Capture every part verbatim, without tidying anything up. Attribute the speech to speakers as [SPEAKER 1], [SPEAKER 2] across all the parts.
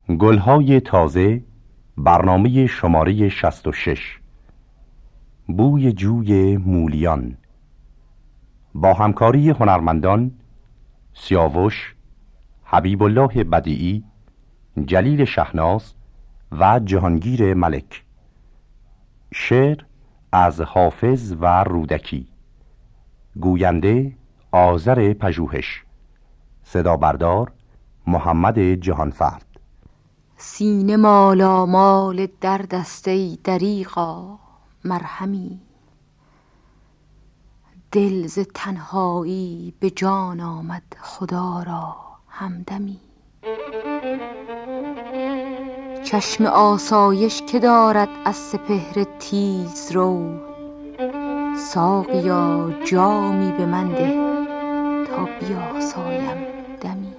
[SPEAKER 1] گلهای تازه، برنامه شماره شصت و شش. بوی جوی مولیان، با همکاری هنرمندان سیاوش، حبیب الله بدیعی، جلیل شهناز و جهانگیر ملک. شعر از حافظ و رودکی. گوینده آذر پژوهش. صدا بردار محمد جهانفرد.
[SPEAKER 2] سینه مالامال درد است ای دریغا مرهمی، دل ز تنهایی به جان آمد خدا را همدمی. چشم آسایش که دارد از سپهر تیز رو، ساقیا جامی به من ده تا بیاسایم دمی.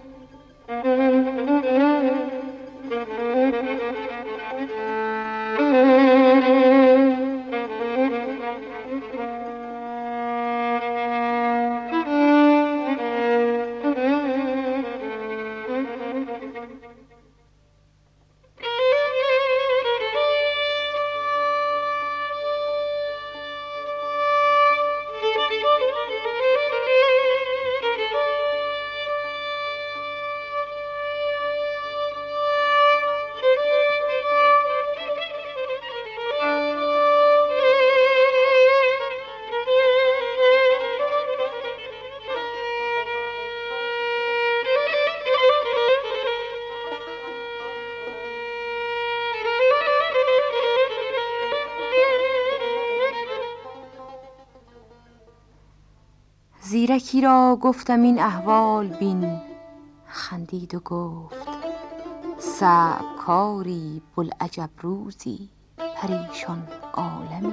[SPEAKER 2] زیرکی را گفتم این احوال بین، خندید و گفت صعب کاری بوالعجب روزی پریشان عالمی.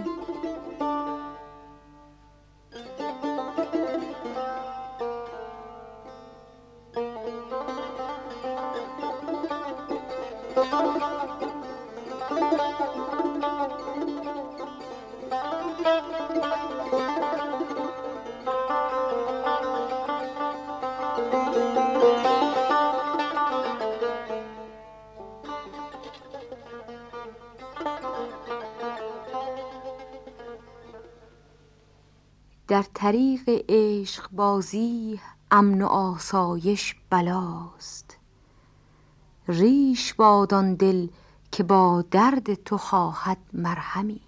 [SPEAKER 2] در طریق عشق بازی امن و آسایش بلاست، ریش باد آن دل که با درد تو خواهد مرهمی.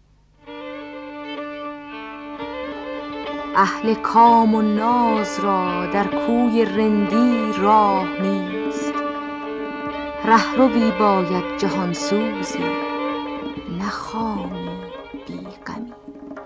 [SPEAKER 2] اهل کام و ناز را در کوی رندی راه نیست، رهروی باید جهانسوزی نه خامی بی غمی.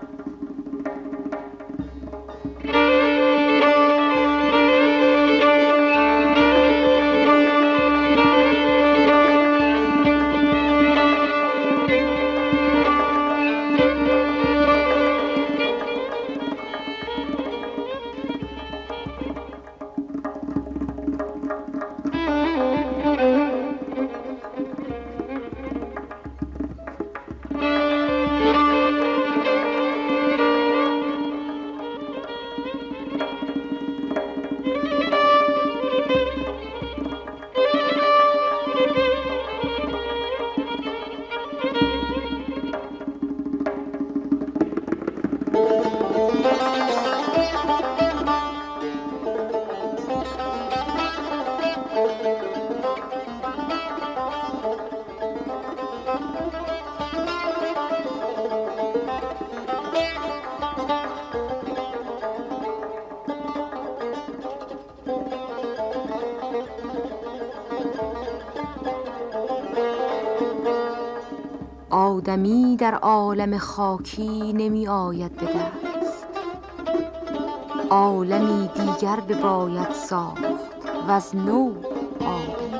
[SPEAKER 2] آدمی در عالم خاکی نمی آید به دست، عالمی دیگر بباید ساخت و از نو آدمی.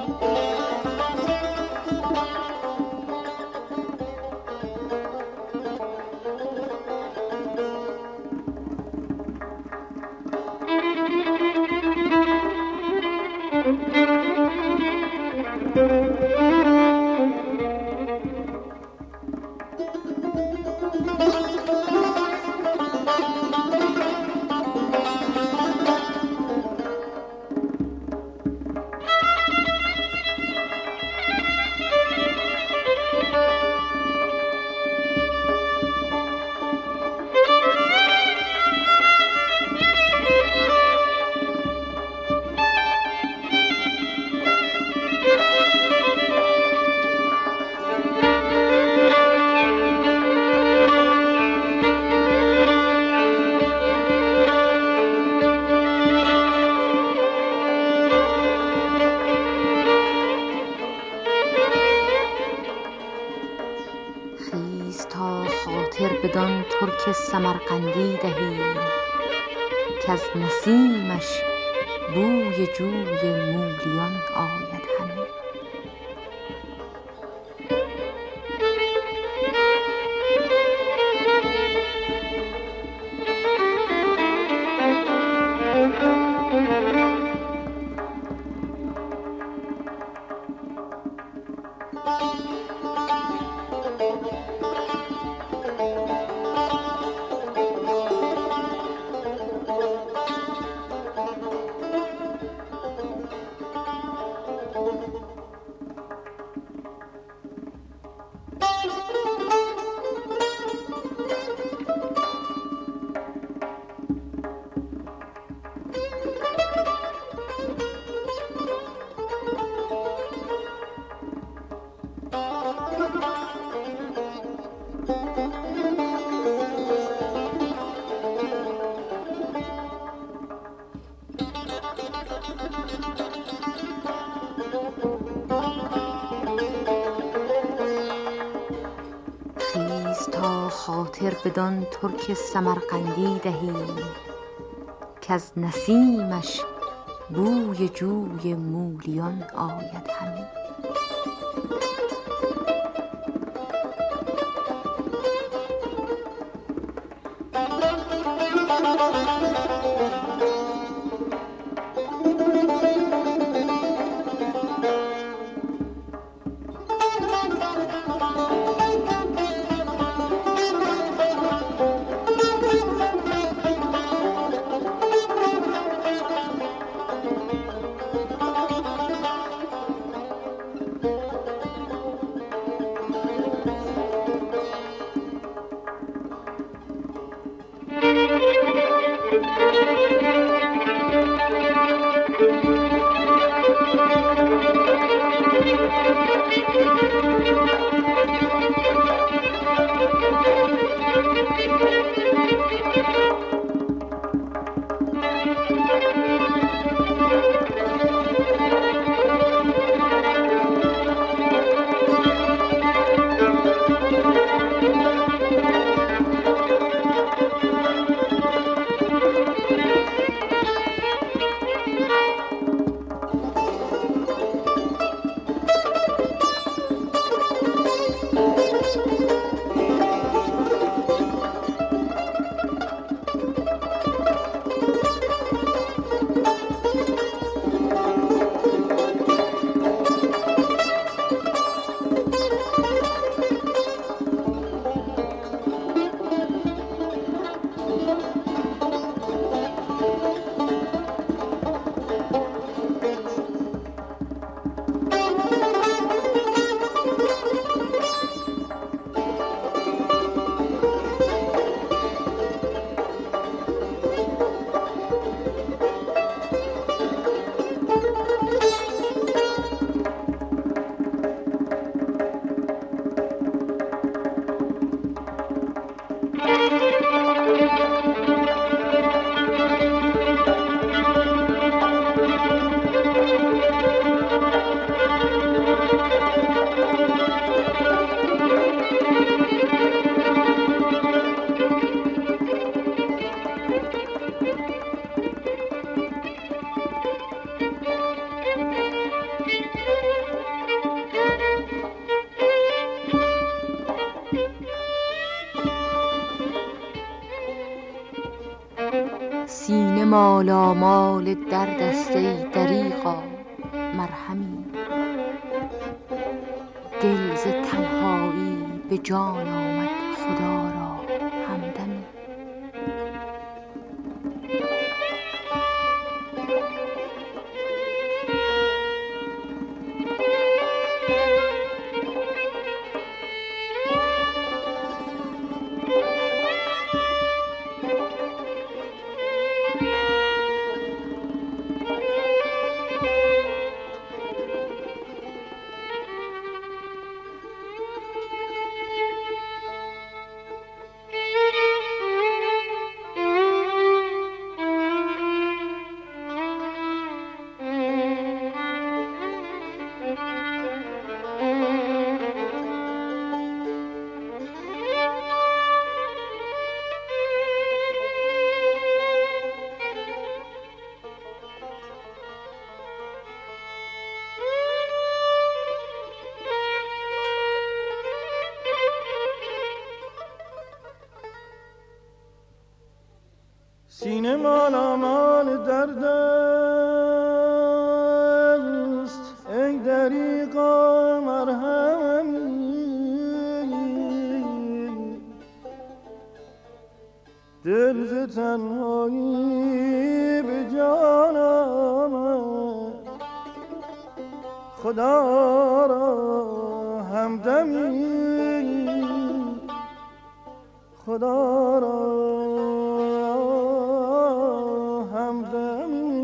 [SPEAKER 2] بدان ترک سمرقندی دهیم کز نسیمش بوی جوی مولیان آید همی. خاطر بدان ترک سمرقندی دهیم کز نسیمش بوی جوی مولیان آید همی. سینه مالامال درد است ای دریغا مرهمی، دل ز تنهایی به جان آمد خدا را همدمی.
[SPEAKER 3] مالا مال درد است، ای دریغا مرهمی. دل ز تنهایی به جان آمد، خدا را همدمی، خدا را همدمی.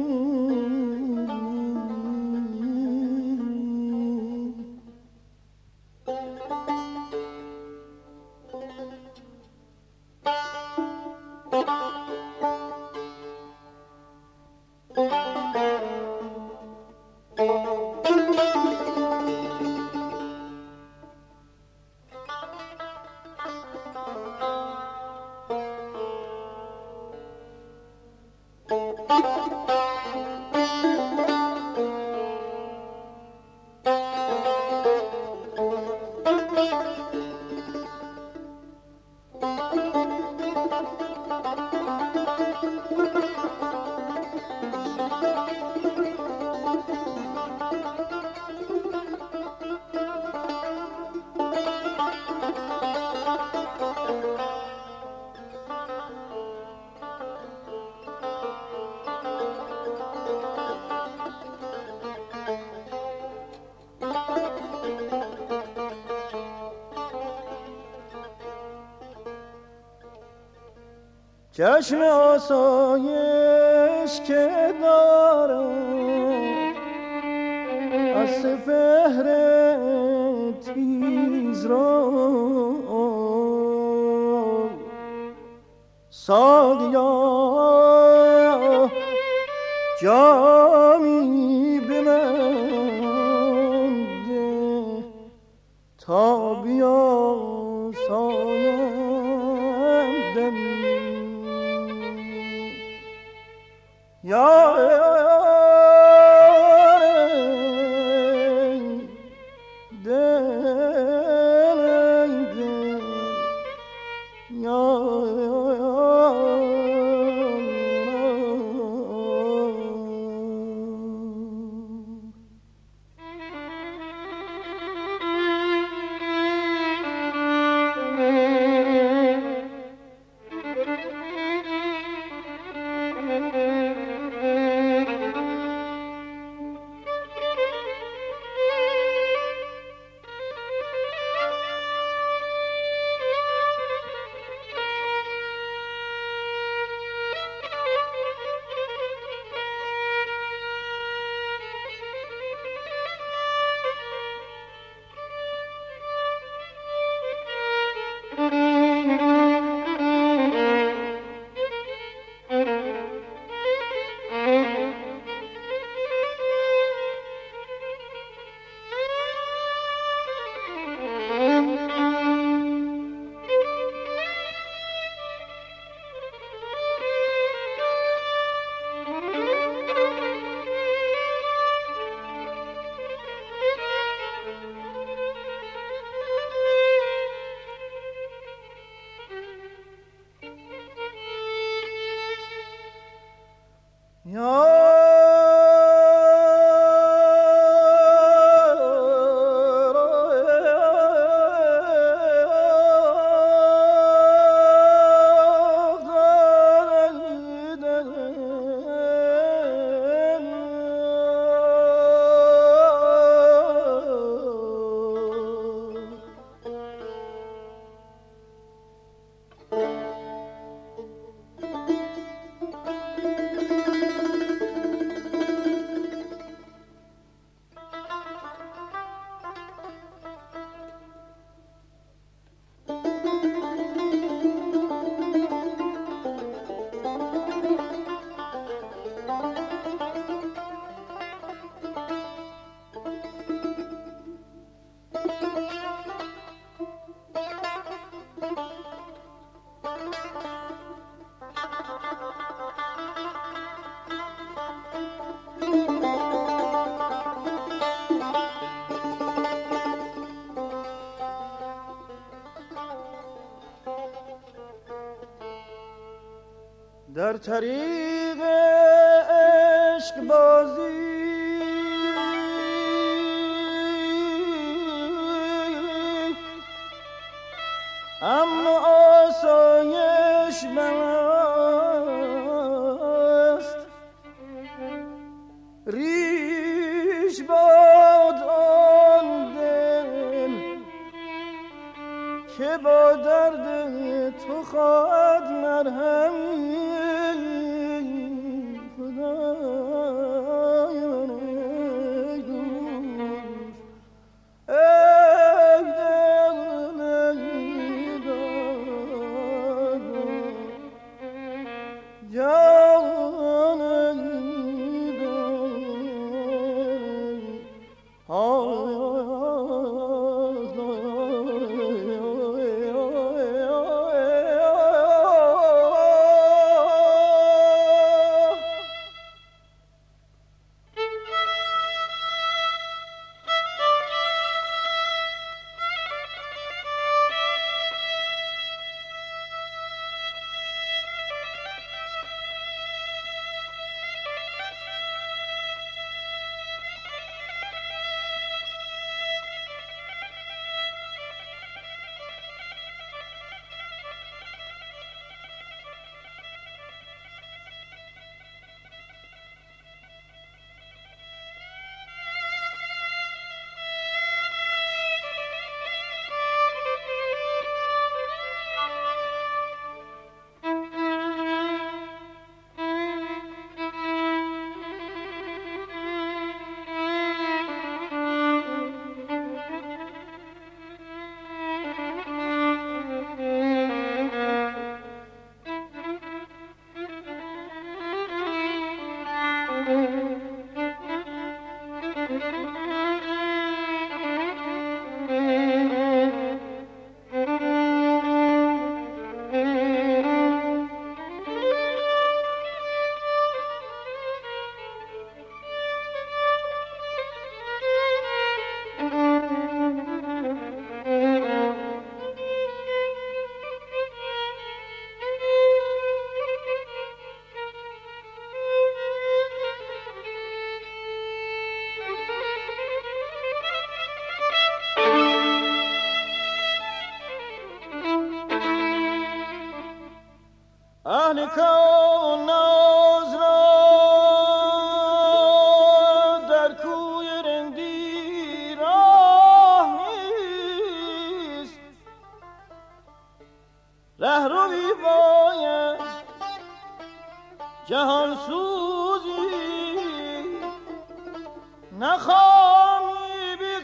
[SPEAKER 3] چشم آسایش که دارم از سپهر تیز رو، ساقیا جامی به من ده تا بیاسایم دمی. یا در طریق عشق بازی اما آسایش بست ریش باد آن دل که با درد تو خواهد مرهمی خدای من ای دوست ای دل ای دل جان ای دل اهل کون ناز را در کوی رندی راه نیست ره روی باید جهان سوزی نخوامی بی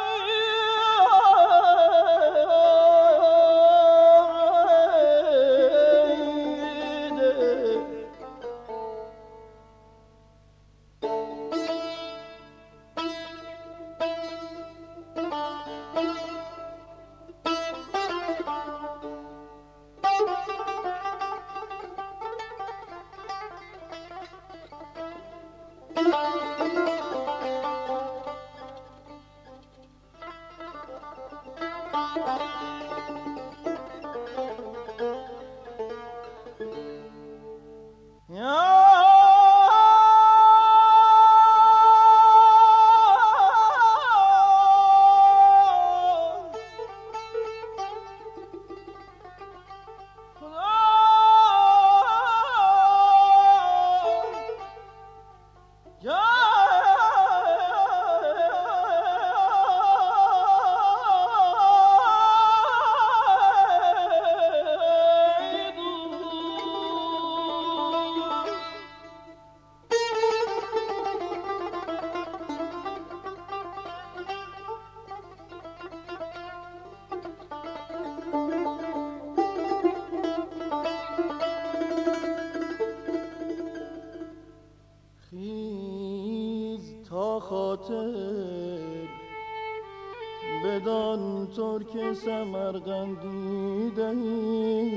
[SPEAKER 3] بدان ترک سمرقندی دهی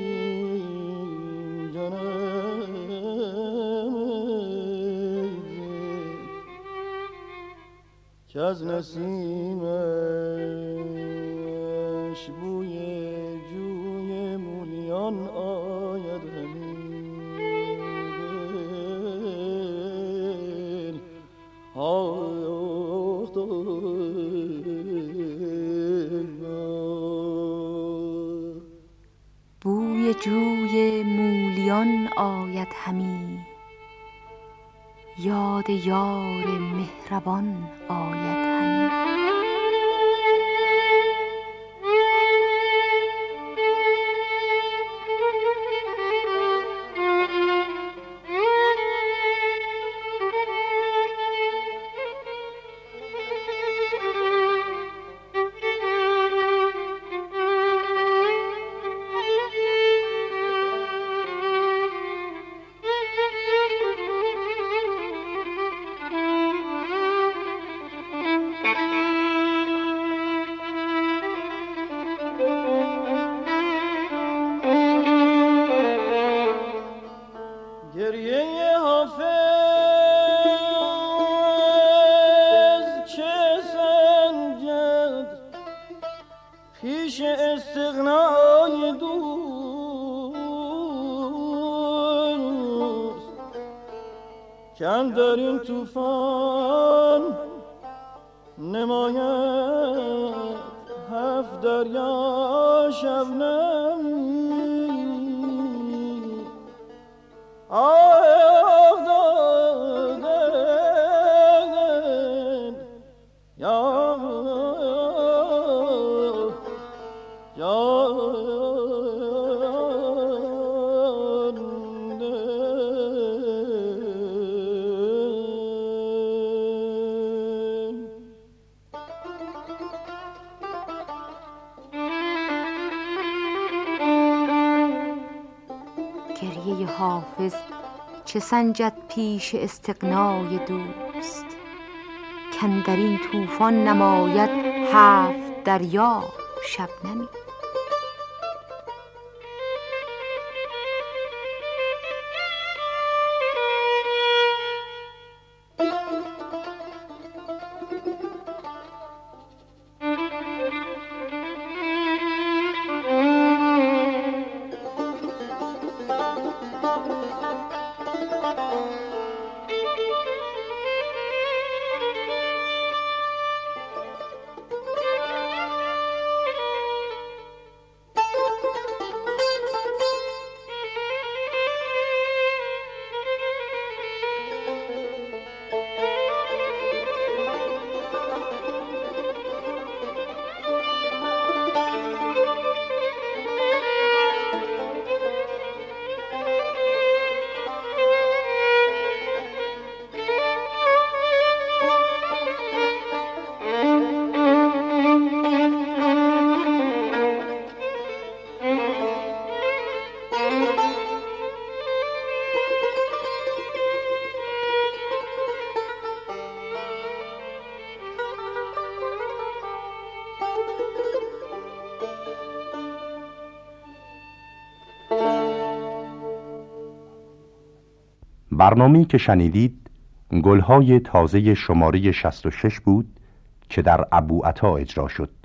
[SPEAKER 3] جانم که از نسیمش بوی جوی مولیان آید همی
[SPEAKER 2] بوی جوی مولیان آید همی، یاد یار مهربان آید همی.
[SPEAKER 3] گریه حافظ چه سنجد پیش استغنای دوست، کم در این طوفان نماید هفت دریا شبنمی. آه دادن یا یا
[SPEAKER 2] گریه حافظ چه سنجد پیش استغنای دوست، کاندر این طوفان نماید هفت دریا شبنمی.
[SPEAKER 1] برنامه‌ای که شنیدید گلهای تازه شماره شصت و شش بود که در ابوعطا اجرا شد.